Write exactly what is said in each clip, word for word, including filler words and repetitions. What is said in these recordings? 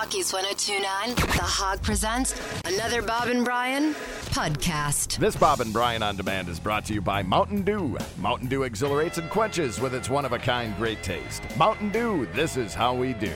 Rockies one oh two point nine, The Hog presents another Bob and Brian podcast. This Bob and Brian On Demand is brought to you by Mountain Dew. Mountain Dew exhilarates and quenches with its one-of-a-kind great taste. Mountain Dew, this is how we do.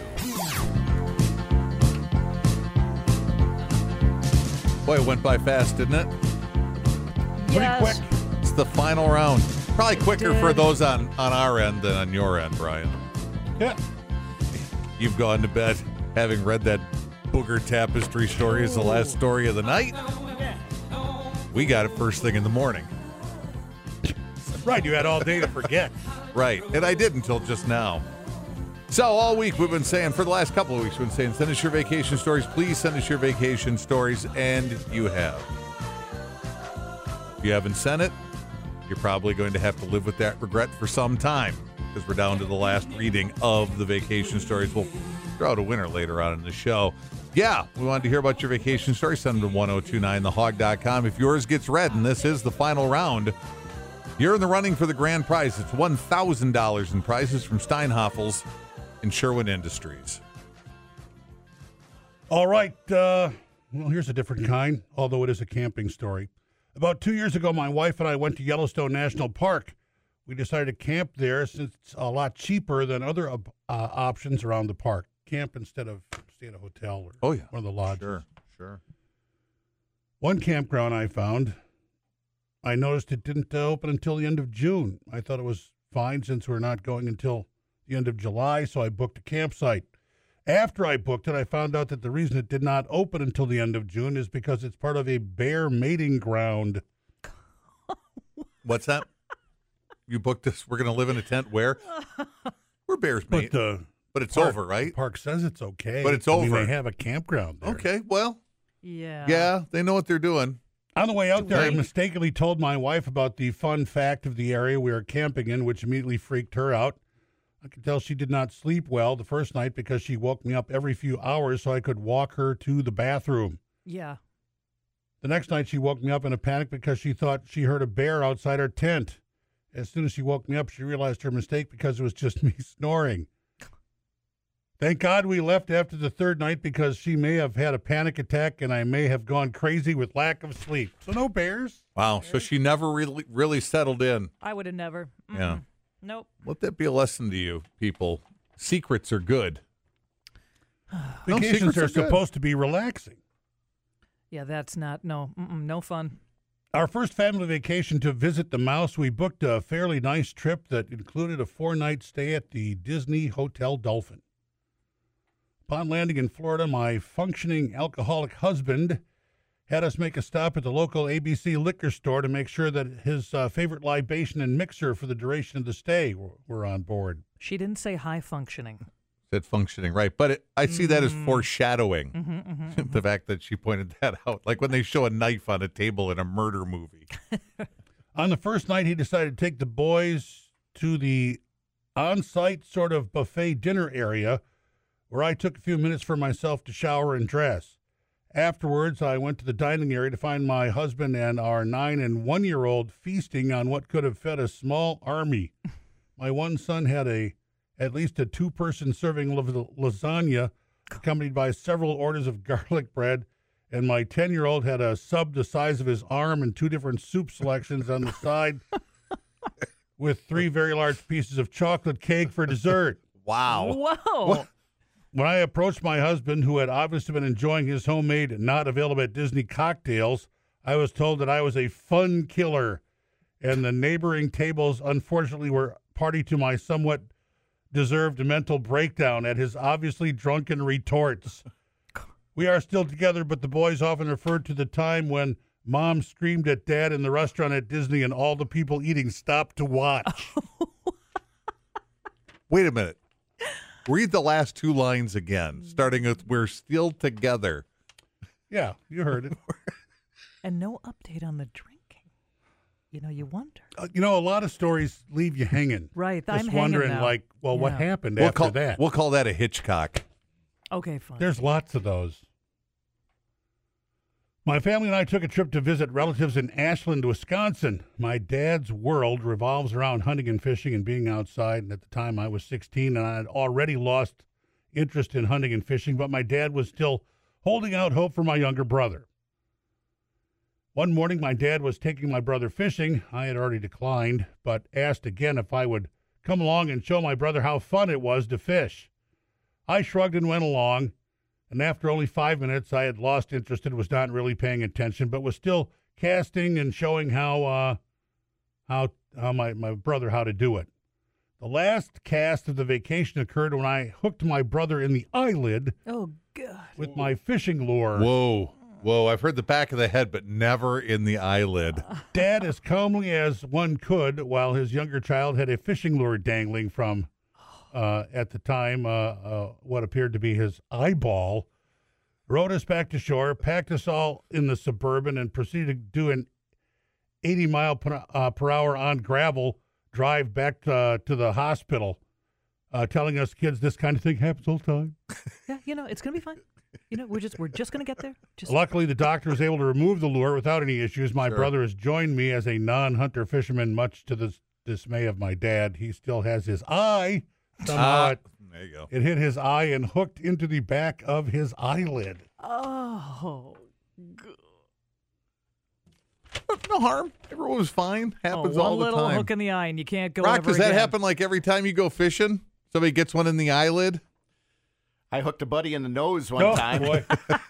Boy, it went by fast, didn't it? Yes. Pretty quick. It's the final round. Probably quicker did. for those on, on our end than on your end, Brian. Yeah. You've gone to bed having read that Booger Tapestry story as the last story of the night. We got it first thing in the morning. Right, you had all day to forget. Right, and I did until just now. So all week we've been saying, for the last couple of weeks, we've been saying, send us your vacation stories. Please send us your vacation stories, and you have. If you haven't sent it, you're probably going to have to live with that regret for some time, because we're down to the last reading of the vacation stories. We'll draw out a winner later on in the show. Yeah, we wanted to hear about your vacation story. Send them to ten twenty-nine the hog dot com. If yours gets read, and this is the final round, you're in the running for the grand prize. It's one thousand dollars in prizes from Steinhoffels in Sherwin Industries. All right. Uh, well, here's a different kind, although it is a camping story. About two years ago, my wife and I went to Yellowstone National Park. We decided to camp there since it's a lot cheaper than other uh, options around the park. Camp instead of stay at a hotel or Oh, yeah. one of the lodges. Sure, sure. One campground I found, I noticed it didn't uh, open until the end of June. I thought it was fine since we're not going until the end of July, so I booked a campsite. After I booked it, I found out that the reason it did not open until the end of June is because it's part of a bear mating ground. What's that? You booked this. We're going to live in a tent where? We're bears, mate. But, uh, But it's park, over, right? The park says it's okay. But it's I mean, over. they have a campground there. Okay, well, Yeah. yeah, they know what they're doing. On the way out there, I Right. mistakenly told my wife about the fun fact of the area we were camping in, which immediately freaked her out. I could tell she did not sleep well the first night because she woke me up every few hours so I could walk her to the bathroom. Yeah. The next night, she woke me up in a panic because she thought she heard a bear outside her tent. As soon as she woke me up, she realized her mistake because it was just me snoring. Thank God we left after the third night because she may have had a panic attack and I may have gone crazy with lack of sleep. So no bears. Wow, so she never really really settled in. I would have never. Mm-mm. Yeah. Nope. Let that be a lesson to you, people. Secrets are good. No, Vacations secrets are, are good. supposed to be relaxing. Yeah, that's not, no, mm-mm, no fun. Our first family vacation to visit the mouse, we booked a fairly nice trip that included a four-night stay at the Disney Hotel Dolphin. Upon landing in Florida, my functioning alcoholic husband had us make a stop at the local A B C liquor store to make sure that his uh, favorite libation and mixer for the duration of the stay were, were on board. She didn't say high functioning. Said functioning right, but it, I see that as foreshadowing. Mm-hmm, mm-hmm, The fact that she pointed that out, like when they show a knife on a table in a murder movie. On the first night, he decided to take the boys to the on-site sort of buffet dinner area where I took a few minutes for myself to shower and dress. Afterwards, I went to the dining area to find my husband and our nine and one-year-old feasting on what could have fed a small army. My one son had a at least a two-person serving of lasagna, accompanied by several orders of garlic bread, and my ten-year-old had a sub the size of his arm and two different soup selections on the side, with three very large pieces of chocolate cake for dessert. Wow. Whoa. What? When I approached my husband, who had obviously been enjoying his homemade, not available at Disney cocktails, I was told that I was a fun killer, and the neighboring tables, unfortunately, were party to my somewhat deserved mental breakdown at his obviously drunken retorts. We are still together, but the boys often refer to the time when Mom screamed at Dad in the restaurant at Disney and all the people eating stopped to watch. Wait a minute. Read the last two lines again, starting with "We're still together." Yeah, you heard it. And no update on the drinking. You know, you wonder. Uh, you know, a lot of stories leave you hanging. Right, Just I'm hanging wondering, now. like, well, what Yeah. happened We'll after call, that? we'll call that a Hitchcock. Okay, fine. There's lots of those. My family and I took a trip to visit relatives in Ashland, Wisconsin. My dad's world revolves around hunting and fishing and being outside. And at the time, I was sixteen, and I had already lost interest in hunting and fishing, but my dad was still holding out hope for my younger brother. One morning, my dad was taking my brother fishing. I had already declined, but asked again if I would come along and show my brother how fun it was to fish. I shrugged and went along, and after only five minutes, I had lost interest and was not really paying attention, but was still casting and showing how uh, how how my, my brother how to do it. The last cast of the vacation occurred when I hooked my brother in the eyelid Oh, God. with my fishing lure. Whoa. Whoa. I've heard the back of the head, but never in the eyelid. Dad, as calmly as one could, while his younger child had a fishing lure dangling from, uh, at the time, uh, uh, what appeared to be his eyeball, rowed us back to shore, packed us all in the Suburban, and proceeded to do an eighty mile per, uh, per hour on gravel drive back to, to the hospital, uh, telling us kids this kind of thing happens all the time. Yeah, you know, it's going to be fine. You know, we're just we're just going to get there. Just Luckily, the doctor was able to remove the lure without any issues. My Sure. brother has joined me as a non-hunter fisherman, much to the dismay of my dad. He still has his eye. Somehow Ah, it, there you go. it hit his eye and hooked into the back of his eyelid. Oh, No harm. Everyone was fine. oh Happens one all the little time. hook in the eye and you can't go Rock, ever does that again. happen like every time you go fishing? Somebody gets one in the eyelid? I hooked a buddy in the nose one Oh, time. boy.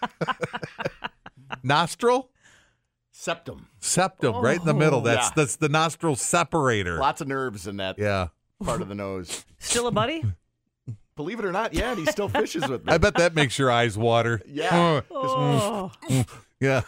Nostril? Septum. Septum, right in the middle. Oh. That's Yeah. that's the nostril separator. Lots of nerves in that Yeah. part of the nose. Still a buddy? Believe it or not, yeah, and he still fishes with me. I bet that makes your eyes water. Yeah. Oh, Yeah.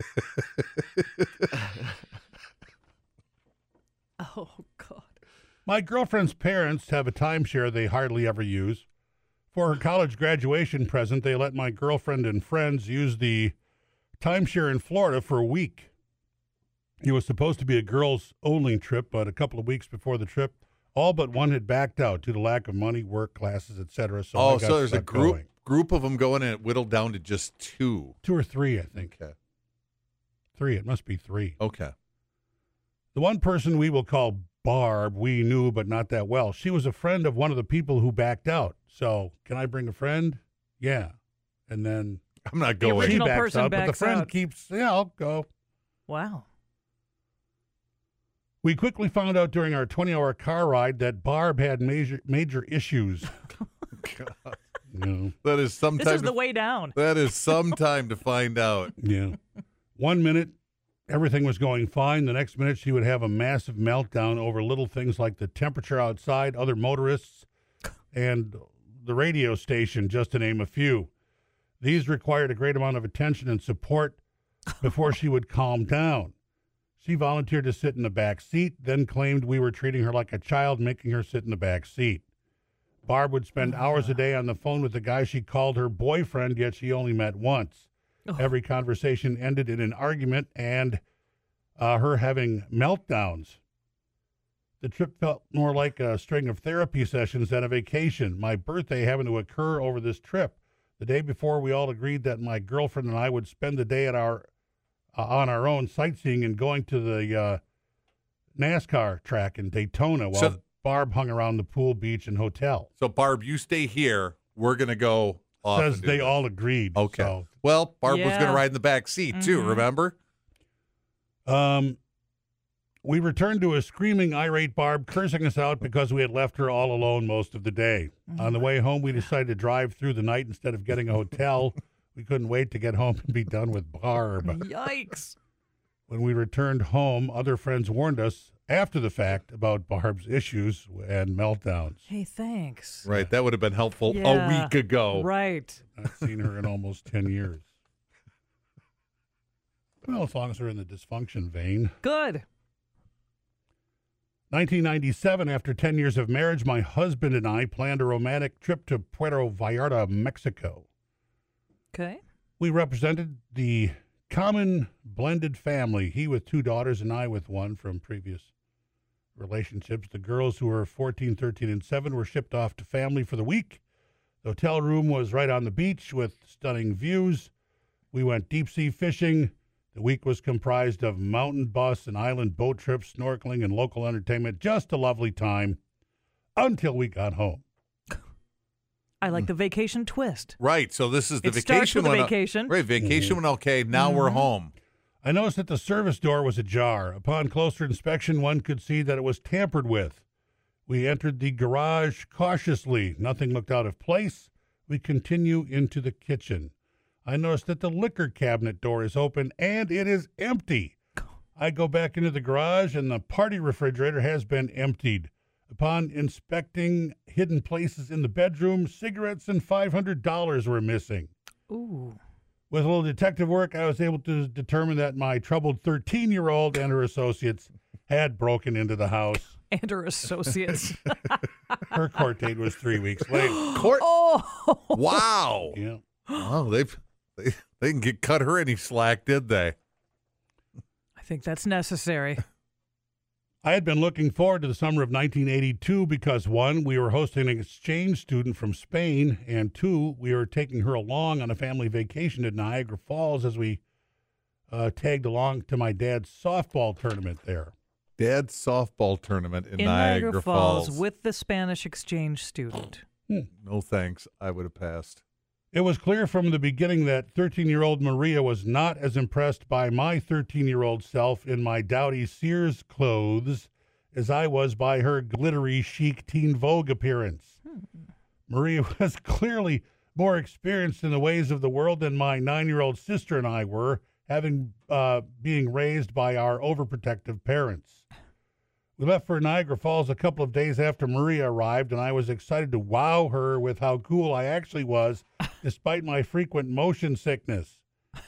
oh God. My girlfriend's parents have a timeshare they hardly ever use. For her college graduation present, they let my girlfriend and friends use the timeshare in Florida for a week. It was supposed to be a girls-only trip, but a couple of weeks before the trip, all but one had backed out due to lack of money, work, classes, et cetera. So I Oh, got so there's a stuck group going. group of them going and it whittled down to just two. Two or three, I think. Okay. Three. It must be three. Okay. The one person we will call Barb, we knew, but not that well. She was a friend of one of the people who backed out. So, can I bring a friend? Yeah. And then I'm not The going. she original backs person out, but the backs friend out. keeps, yeah, I'll go. Wow. We quickly found out during our twenty-hour car ride that Barb had major major issues. No. That is some This time is the to, way down. that is some time to find out. Yeah. One minute, everything was going fine. The next minute, she would have a massive meltdown over little things like the temperature outside, other motorists, and the radio station, just to name a few. These required a great amount of attention and support before she would calm down. She volunteered to sit in the back seat, then claimed we were treating her like a child, making her sit in the back seat. Barb would spend hours a day on the phone with the guy she called her boyfriend, yet she only met once. Every conversation ended in an argument and uh, her having meltdowns. The trip felt more like a string of therapy sessions than a vacation. My birthday having to occur over this trip. The day before, we all agreed that my girlfriend and I would spend the day at our uh, on our own sightseeing and going to the uh, NASCAR track in Daytona while So- Barb hung around the pool, beach, and hotel. So Barb, you stay here. We're gonna go off. Says and do they this. all agreed. Okay. So, Well, Barb was Yeah. gonna ride in the back seat too. Mhm. Remember? Um, we returned to a screaming, irate Barb, cursing us out because we had left her all alone most of the day. On the way home, we decided to drive through the night instead of getting a hotel. We couldn't wait to get home and be done with Barb. Yikes. When we returned home, other friends warned us after the fact about Barb's issues and meltdowns. Hey, thanks. Right. That would have been helpful a Yeah. week ago. Right. I've seen her in almost ten years. Well, as long as they're in the dysfunction vein. Good. nineteen ninety-seven, after ten years of marriage, my husband and I planned a romantic trip to Puerto Vallarta, Mexico. Okay. We represented the common blended family, he with two daughters and I with one from previous relationships. The girls, who were fourteen, thirteen, and seven, were shipped off to family for the week. The hotel room was right on the beach with stunning views. We went deep-sea fishing. The week was comprised of mountain bus and island boat trips, snorkeling, and local entertainment. Just a lovely time until we got home. I like the vacation twist. Right. So this is the It vacation starts with a went o- vacation. Right. Vacation went okay. Now we're home. I noticed that the service door was ajar. Upon closer inspection, one could see that it was tampered with. We entered the garage cautiously. Nothing looked out of place. We continue into the kitchen. I noticed that the liquor cabinet door is open and it is empty. I go back into the garage and the party refrigerator has been emptied. Upon inspecting hidden places in the bedroom, cigarettes and five hundred dollars were missing. Ooh. With a little detective work, I was able to determine that my troubled thirteen-year-old and her associates had broken into the house. And her associates. Her court date was three weeks late. Court. Oh. Wow. Yeah. Wow. They've they, they didn't get cut her any slack, did they? I think that's necessary. I had been looking forward to the summer of nineteen eighty-two because, one, we were hosting an exchange student from Spain, and two, we were taking her along on a family vacation to Niagara Falls as we uh, tagged along to my dad's softball tournament there. Dad's softball tournament in, In Niagara, Niagara Falls. Falls with the Spanish exchange student. No thanks. I would have passed. It was clear from the beginning that thirteen-year-old Maria was not as impressed by my thirteen-year-old self in my dowdy Sears clothes as I was by her glittery chic Teen Vogue appearance. Hmm. Maria was clearly more experienced in the ways of the world than my nine-year-old sister and I were, having uh, being raised by our overprotective parents. We left for Niagara Falls a couple of days after Maria arrived, and I was excited to wow her with how cool I actually was, despite my frequent motion sickness.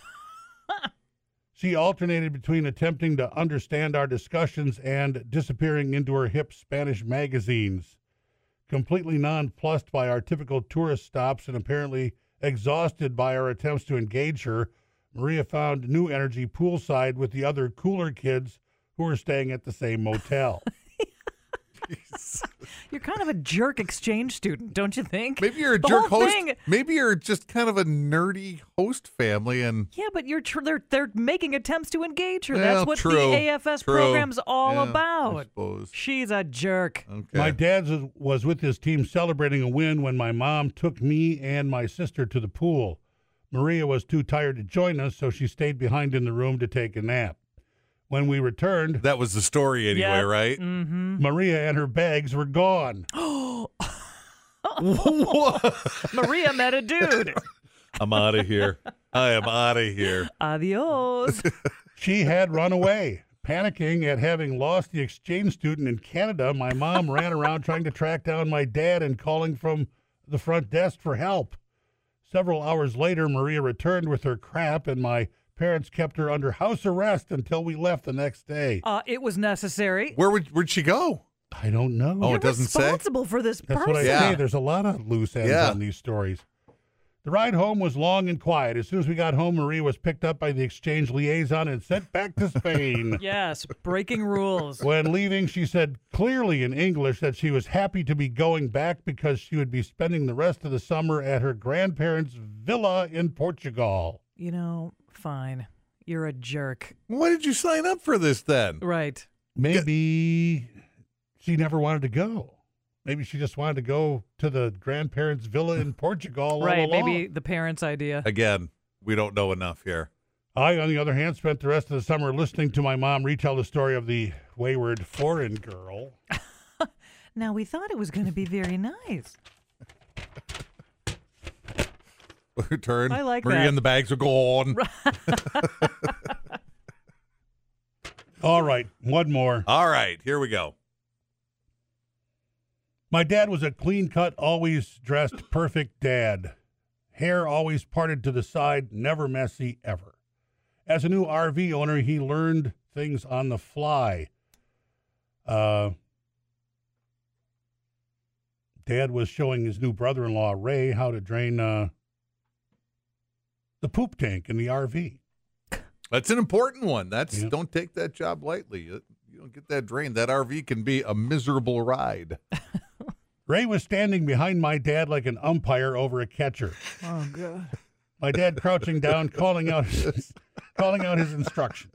She alternated between attempting to understand our discussions and disappearing into her hip Spanish magazines. Completely nonplussed by our typical tourist stops and apparently exhausted by our attempts to engage her, Maria found new energy poolside with the other cooler kids who were staying at the same motel. You're kind of a jerk exchange student, don't you think? Maybe you're a The jerk whole host. thing- Maybe you're just kind of a nerdy host family, and Yeah, but you're tr- they're they're making attempts to engage her. Well, That's what true, the A F S true. program's all Yeah, I about. suppose. She's a jerk. Okay. My dad was- was with his team celebrating a win when my mom took me and my sister to the pool. Maria was too tired to join us, so she stayed behind in the room to take a nap. When we returned, That was the story anyway, Yeah. right? Mm-hmm. Maria and her bags were gone. Maria met a dude. I'm out of here. I am out of here. Adios. She had run away. Panicking at having lost the exchange student in Canada, my mom ran around trying to track down my dad and calling from the front desk for help. Several hours later, Maria returned with her crap, and my parents kept her under house arrest until we left the next day. Uh, it was necessary. Where would where'd she go? I don't know. Oh, You're it doesn't say? responsible for this That's person. what I Yeah. say. There's a lot of loose ends Yeah. on these stories. The ride home was long and quiet. As soon as we got home, Maria was picked up by the exchange liaison and sent back to Spain. Yes, breaking rules. When leaving, she said clearly in English that she was happy to be going back because she would be spending the rest of the summer at her grandparents' villa in Portugal. You know, fine. You're a jerk. Why did you sign up for this then? Right. Maybe she never wanted to go. Maybe she just wanted to go to the grandparents' villa in Portugal all Right. along. Maybe the parents' idea. Again, we don't know enough here. I, on the other hand, spent the rest of the summer listening to my mom retell the story of the wayward foreign girl. Now, we thought it was going to be very nice. Return. I like Maria that. and the bags are gone. All right, one more. All right, here we go. My dad was a clean-cut, always dressed perfect dad. Hair always parted to the side, never messy, ever. As a new R V owner, he learned things on the fly. Uh, Dad was showing his new brother-in-law, Ray, how to drain uh, the poop tank in the R V. That's an important one. That's Yeah. Don't take that job lightly. You you don't get that drained. That R V can be a miserable ride. Ray was standing behind my dad like an umpire over a catcher. Oh, God. My dad crouching down, calling out his, calling out his instructions,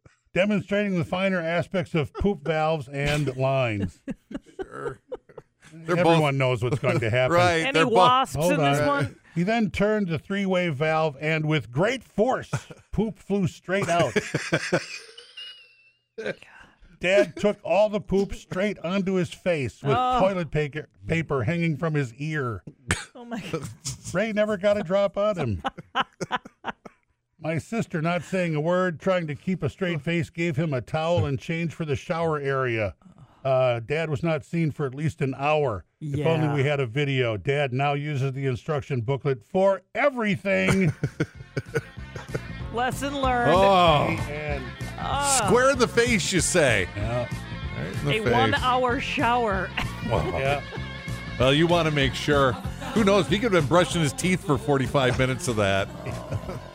demonstrating the finer aspects of poop valves and lines. Sure. They're Everyone both knows what's going to happen. right. Any they're both- wasps Hold in this on. one? He then turned the three-way valve, and with great force, poop flew straight out. Dad took all the poop straight onto his face with Oh. toilet paper, paper hanging from his ear. Oh my God. Ray never got a drop on him. My sister, not saying a word, trying to keep a straight face, gave him a towel and change for the shower area. Uh, Dad was not seen for at least an hour. If only Yeah. we had a video. Dad now uses the instruction booklet for everything. Lesson learned. Oh, And square in the face, you say. yeah, Right in the A face. one-hour shower. yeah. Well, you want to make sure. Who knows? He could have been brushing his teeth for forty-five minutes of that.